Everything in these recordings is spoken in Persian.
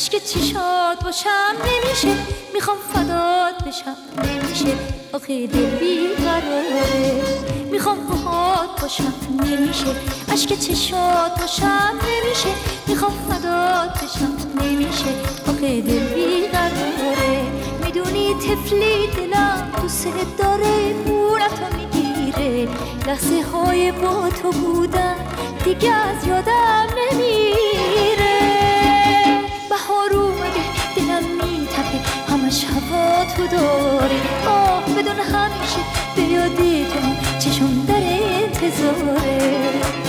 اشک چشات باشم نمیشه، میخوام فدات بشم نمیشه، آخه دل بیقراره. میخوام باهات باشم نمیشه، اشک چشات باشم نمیشه، میخوام فدات بشم نمیشه، آخه دل بیقراره. میدونی طفلی دلم دوست داره، خونتو میگیره، لحظه های با تو بودن دیگه از یادم نمیره. بهار اومده دلم میتپه، همش هوا تو داره، آه بدون همیشه به یاد تو چشم در انتظاره.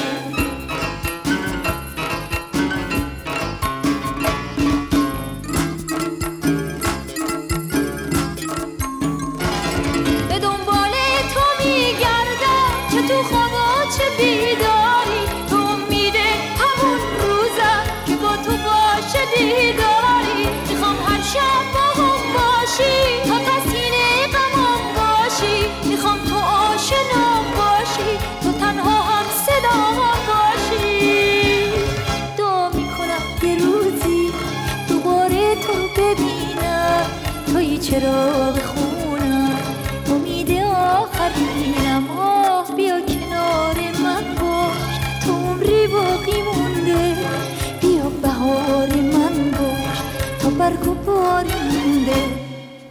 به دنبال تو میگردم، چه تو خوابا چه بیداری، تو امیده همون روزم که با تو باشه دیداری. میخوام هر شب با هم باشی، تا تسکین غمم باشی، میخوام تو آشنام باشی، تو تنها هم صدام باشی. دعا میکنم یه روزی دوباره تو ببینم، توی چراغ خونم امید آخرینم. آه بیا کنار من باش، تو عمری باقی مونده، بیا بهار من باش، تا برگ و بار مونده.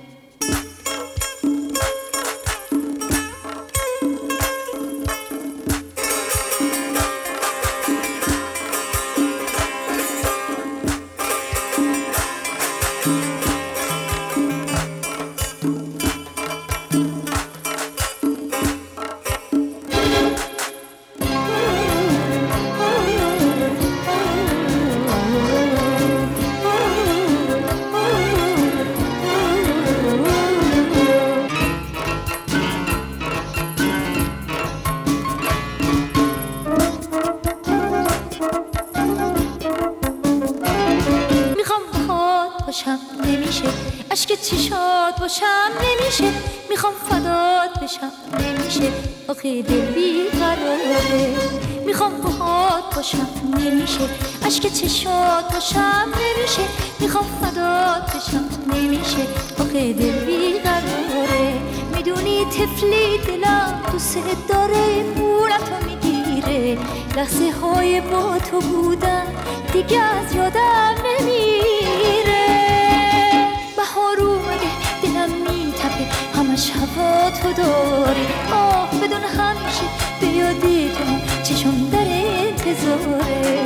باشم نمیشه، اشک چشات باشم نمیشه، میخوام فدات بشم نمیشه، آخه دل بیقراره. میخوام باهات باشم نمیشه، اشک چشات باشم نمیشه، میخوام فدات بشم نمیشه، آخه دل بیقراره. میدونی طفلی دلم دوست داره، خونتو میگیره، لحظه های با تو بودن دیگه از یادم نمیره. بهار اومده دلم میتپه، همش هوا تو داری، آه بدون همیشه به یاد تو چشم در انتظاره.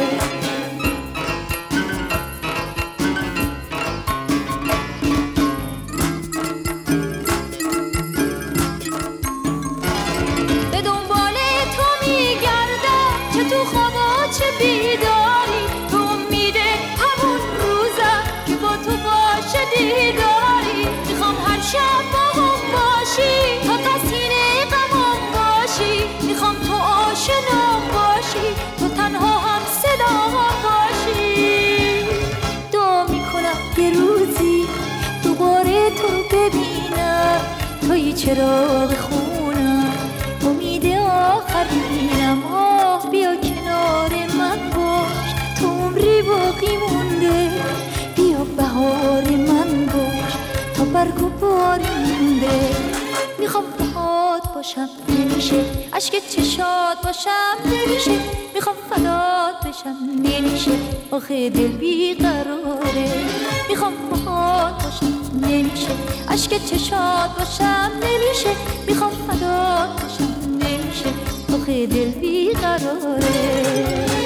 به دنبال تو میگردم، چه تو خوابا چه بیداری، تو امیده همون روزم که با تو باشه دیداری. میخوام هر شب با هم باشی، تا تسکین غمم باشی، میخوام تو آشنام باشی، تو تنها هم صدام باشی. دعا میکنم یه روزی دوباره تو ببینم، توی چراغ خونم امید آخرینم. آه بیا کنار من باش، تو عمری باقی مونده، بیا بهار من باش، تا برگ و بار مونده. میخوام باهات باشم نمیشه، اشک چشات باشم نمیشه، میخوام فدات بشم نمیشه، آخه دل بیقراره. میخوام باهات باشم نمیشه، اشک چشات باشم نمیشه، میخوام فدات بشم نمیشه، آخه دل بیقراره.